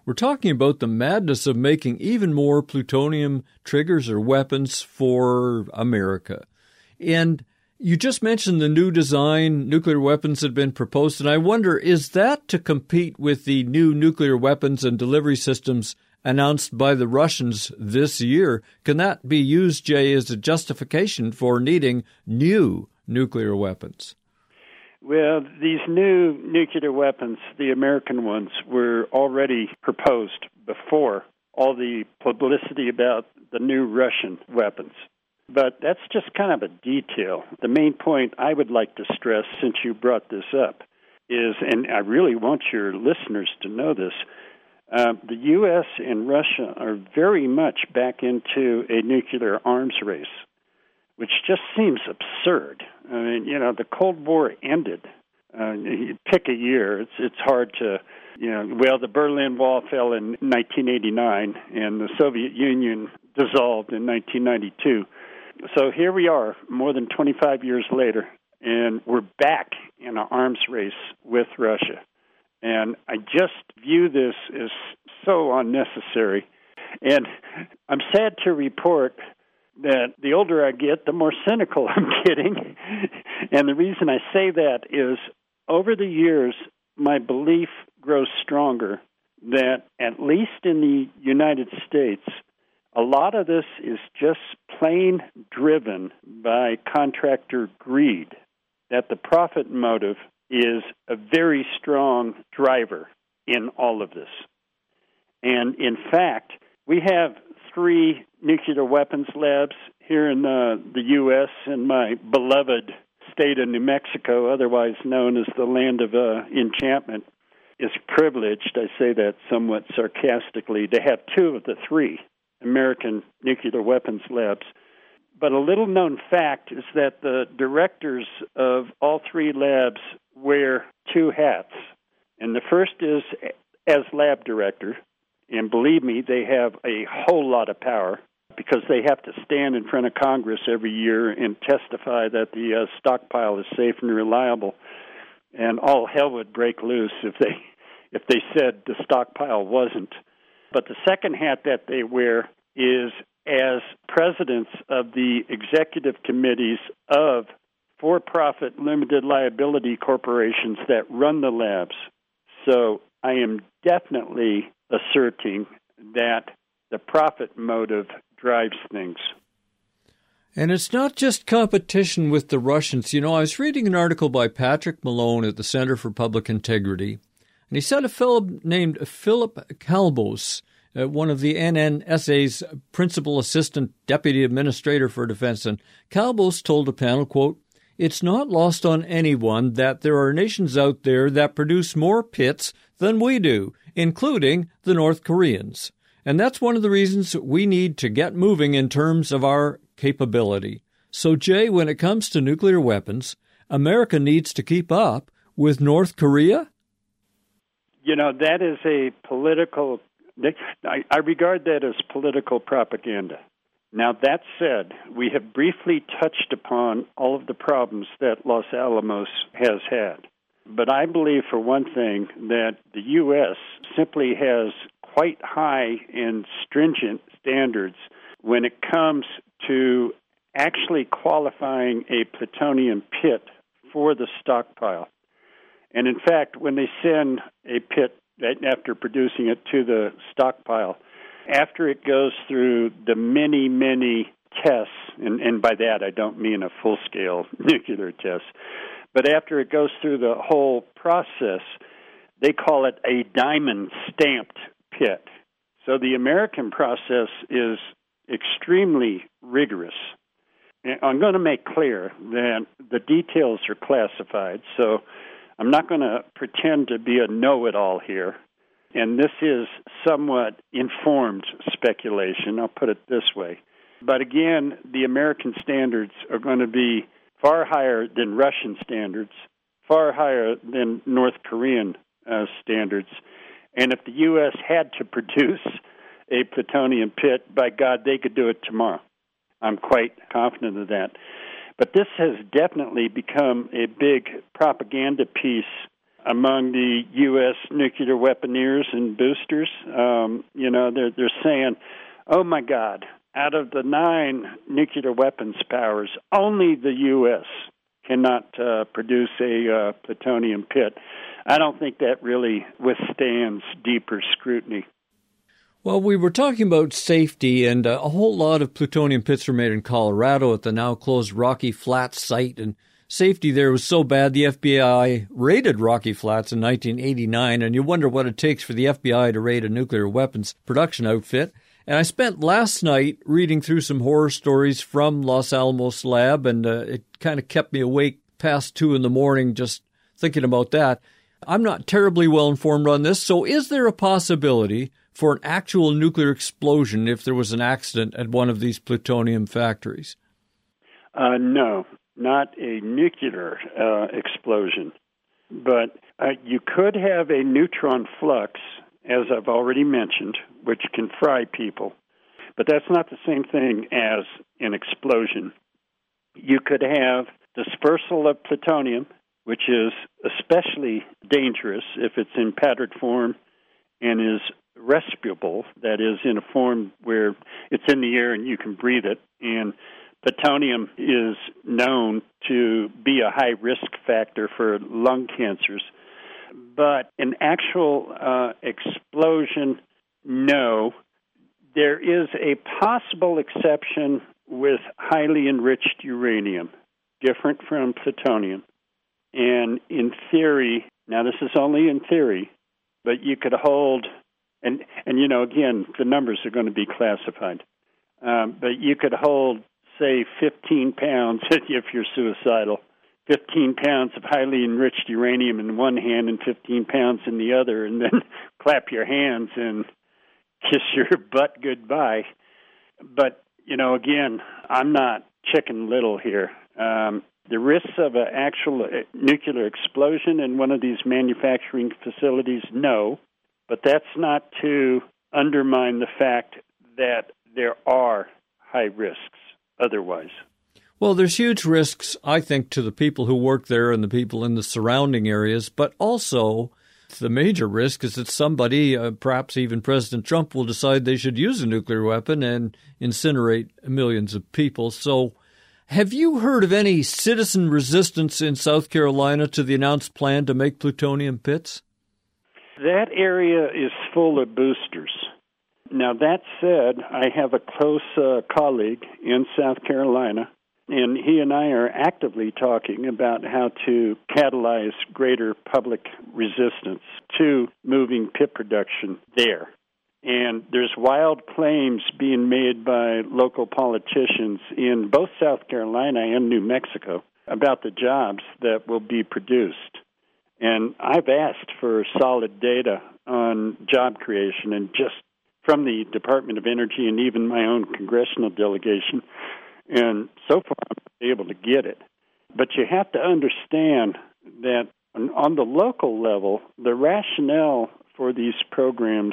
We're talking about the madness of making even more plutonium triggers or weapons for America. And you just mentioned the new design nuclear weapons that have been proposed, and I wonder, is that to compete with the new nuclear weapons and delivery systems announced by the Russians this year? Can that be used, Jay, as a justification for needing new nuclear weapons? Well, these new nuclear weapons, the American ones, were already proposed before all the publicity about the new Russian weapons. But that's just kind of a detail. The main point I would like to stress, since you brought this up, is, and I really want your listeners to know this, uh, the U S and Russia are very much back into a nuclear arms race, which just seems absurd. I mean, you know, the Cold War ended. Uh, you pick a year. It's it's hard to, you know, well, the Berlin Wall fell in nineteen eighty-nine, and the Soviet Union dissolved in nineteen ninety-two. So here we are, more than twenty-five years later, and we're back in an arms race with Russia. And I just view this as so unnecessary. And I'm sad to report that the older I get, the more cynical I'm getting. And the reason I say that is, over the years, my belief grows stronger that, at least in the United States, a lot of this is just plain driven by contractor greed, that the profit motive is a very strong driver in all of this. And in fact, we have three nuclear weapons labs here in uh, the U S in my beloved state of New Mexico, otherwise known as the land of uh, enchantment, is privileged, I say that somewhat sarcastically, to have two of the three American nuclear weapons labs. But a little-known fact is that the directors of all three labs wear two hats. And the first is as lab director, and believe me, they have a whole lot of power because they have to stand in front of Congress every year and testify that the uh, stockpile is safe and reliable. And all hell would break loose if they if they said the stockpile wasn't. But the second hat that they wear is as presidents of the executive committees of for-profit limited liability corporations that run the labs. So I am definitely asserting that the profit motive drives things. And it's not just competition with the Russians. You know, I was reading an article by Patrick Malone at the Center for Public Integrity, and he said a fellow named Philip Calbos, uh, one of the N N S A's principal assistant deputy administrator for defense, and Calbos told a panel, quote, "It's not lost on anyone that there are nations out there that produce more pits than we do, including the North Koreans. And that's one of the reasons we need to get moving in terms of our capability." So, Jay, when it comes to nuclear weapons, America needs to keep up with North Korea? You know, that is a political, I, I regard that as political propaganda. Now, that said, we have briefly touched upon all of the problems that Los Alamos has had. But I believe, for one thing, that the U S simply has quite high and stringent standards when it comes to actually qualifying a plutonium pit for the stockpile. And in fact, when they send a pit after producing it to the stockpile, after it goes through the many, many tests, and, and by that I don't mean a full-scale nuclear test, but after it goes through the whole process, they call it a diamond-stamped pit. So the American process is extremely rigorous. And I'm going to make clear that the details are classified, so I'm not going to pretend to be a know-it-all here. And this is somewhat informed speculation, I'll put it this way. But again, the American standards are going to be far higher than Russian standards, far higher than North Korean uh, standards. And if the U S had to produce a plutonium pit, by God, they could do it tomorrow. I'm quite confident of that. But this has definitely become a big propaganda piece among the U S nuclear weaponeers and boosters. Um, you know, they're, they're saying, oh, my God, out of the nine nuclear weapons powers, only the U S cannot uh, produce a uh, plutonium pit. I don't think that really withstands deeper scrutiny. Well, we were talking about safety, and uh, a whole lot of plutonium pits were made in Colorado at the now-closed Rocky Flats site, and safety there was so bad the F B I raided Rocky Flats in nineteen eighty-nine, and you wonder what it takes for the F B I to raid a nuclear weapons production outfit. And I spent last night reading through some horror stories from Los Alamos lab, and uh, it kind of kept me awake past two in the morning just thinking about that. I'm not terribly well informed on this, so is there a possibility for an actual nuclear explosion if there was an accident at one of these plutonium factories? Uh, no, not a nuclear uh, explosion. But uh, you could have a neutron flux, as I've already mentioned, which can fry people. But that's not the same thing as an explosion. You could have dispersal of plutonium, which is especially dangerous if it's in powdered form and is respirable, that is, in a form where it's in the air and you can breathe it. And plutonium is known to be a high risk factor for lung cancers. But an actual uh, explosion, no. There is a possible exception with highly enriched uranium, different from plutonium. And in theory, now this is only in theory, but you could hold, and, and you know, again, the numbers are going to be classified, um, but you could hold, say, fifteen pounds, if you're suicidal, fifteen pounds of highly enriched uranium in one hand and fifteen pounds in the other, and then clap your hands and kiss your butt goodbye. But, you know, again, I'm not Chicken Little here. Um, the risks of an actual nuclear explosion in one of these manufacturing facilities, no. But that's not to undermine the fact that there are high risks otherwise. Well, there's huge risks, I think, to the people who work there and the people in the surrounding areas, but also the major risk is that somebody, uh, perhaps even President Trump, will decide they should use a nuclear weapon and incinerate millions of people. So have you heard of any citizen resistance in South Carolina to the announced plan to make plutonium pits? That area is full of boosters. Now, that said, I have a close uh, colleague in South Carolina, and he and I are actively talking about how to catalyze greater public resistance to moving pit production there. And there's wild claims being made by local politicians in both South Carolina and New Mexico about the jobs that will be produced. And I've asked for solid data on job creation, and just from the Department of Energy and even my own congressional delegation, and so far I'm not able to get it. But you have to understand that on the local level, the rationale for these programs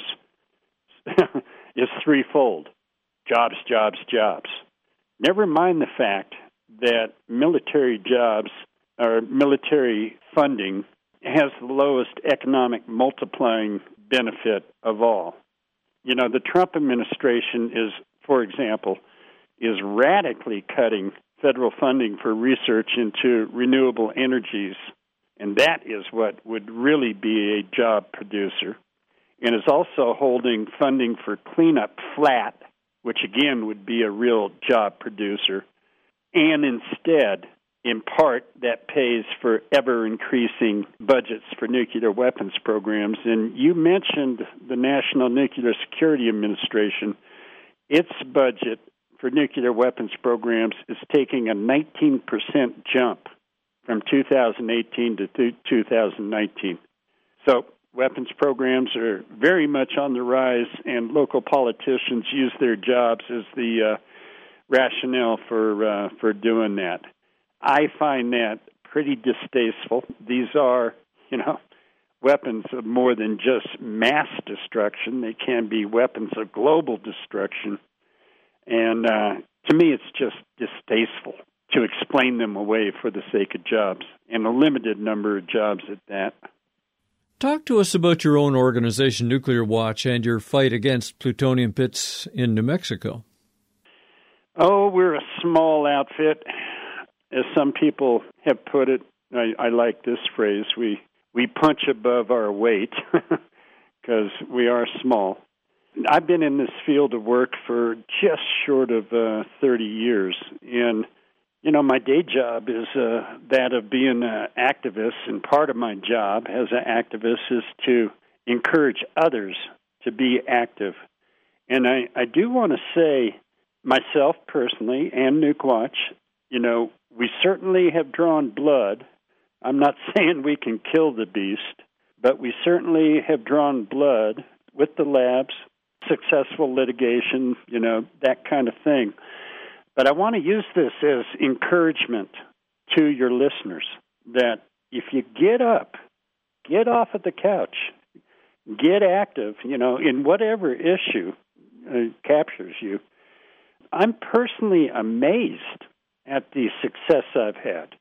is threefold. Jobs, jobs, jobs. Never mind the fact that military jobs or military funding has the lowest economic multiplying benefit of all. You know, the Trump administration is, for example, is radically cutting federal funding for research into renewable energies, and that is what would really be a job producer, and is also holding funding for cleanup flat, which again would be a real job producer, and instead, in part, that pays for ever-increasing budgets for nuclear weapons programs. And you mentioned the National Nuclear Security Administration. Its budget for nuclear weapons programs is taking a nineteen percent jump from two thousand eighteen to two thousand nineteen. So weapons programs are very much on the rise, and local politicians use their jobs as the uh, rationale for uh, for doing that. I find that pretty distasteful. These are, you know, weapons of more than just mass destruction. They can be weapons of global destruction. And uh, to me, it's just distasteful to explain them away for the sake of jobs, and a limited number of jobs at that. Talk to us about your own organization, Nuclear Watch, and your fight against plutonium pits in New Mexico. Oh, we're a small outfit. As some people have put it, I, I like this phrase, we, we punch above our weight because we are small. I've been in this field of work for just short of uh, thirty years, and you know, my day job is uh, that of being an activist, and part of my job as an activist is to encourage others to be active. And I, I do want to say, myself personally and Nuke Watch, you know, we certainly have drawn blood. I'm not saying we can kill the beast, but we certainly have drawn blood with the labs, successful litigation, you know, that kind of thing. But I want to use this as encouragement to your listeners that if you get up, get off of the couch, get active, you know, in whatever issue uh, captures you. I'm personally amazed at the success I've had.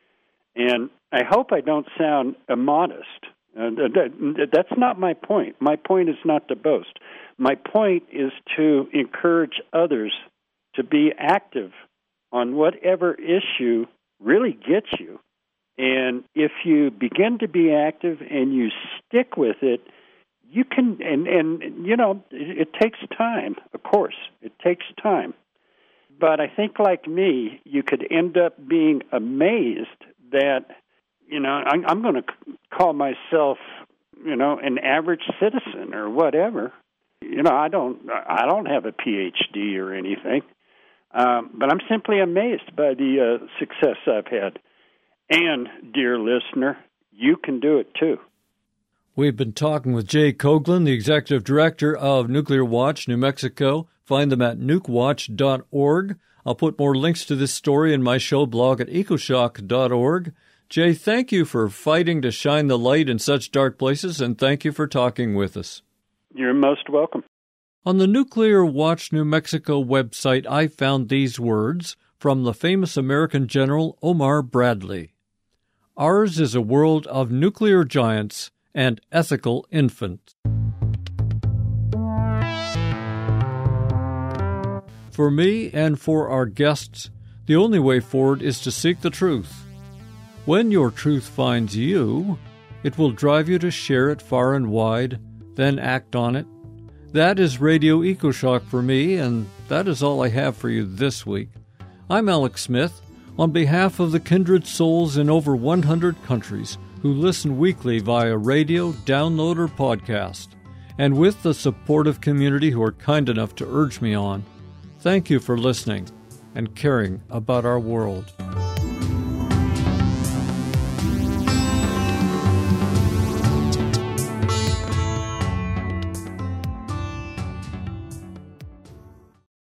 And I hope I don't sound immodest. Uh, that, that's not my point. My point is not to boast. My point is to encourage others to be active on whatever issue really gets you. And if you begin to be active and you stick with it, you can, and, and you know, it, it takes time, of course. It takes time. But I think, like me, you could end up being amazed that, you know, I'm, I'm going to call myself, you know, an average citizen or whatever. You know, I don't, I don't have a P H D or anything, um, but I'm simply amazed by the uh, success I've had. And, dear listener, you can do it too. We've been talking with Jay Coghlan, the Executive Director of Nuclear Watch New Mexico. Find them at nuke watch dot org. I'll put more links to this story in my show blog at ecoshock dot org. Jay, thank you for fighting to shine the light in such dark places, and thank you for talking with us. You're most welcome. On the Nuclear Watch New Mexico website, I found these words from the famous American general Omar Bradley. Ours is a world of nuclear giants and ethical infants. For me and for our guests, the only way forward is to seek the truth. When your truth finds you, it will drive you to share it far and wide, then act on it. That is Radio EcoShock for me, and that is all I have for you this week. I'm Alex Smith. On behalf of the kindred souls in over one hundred countries who listen weekly via radio, download, or podcast, and with the supportive community who are kind enough to urge me on, thank you for listening and caring about our world.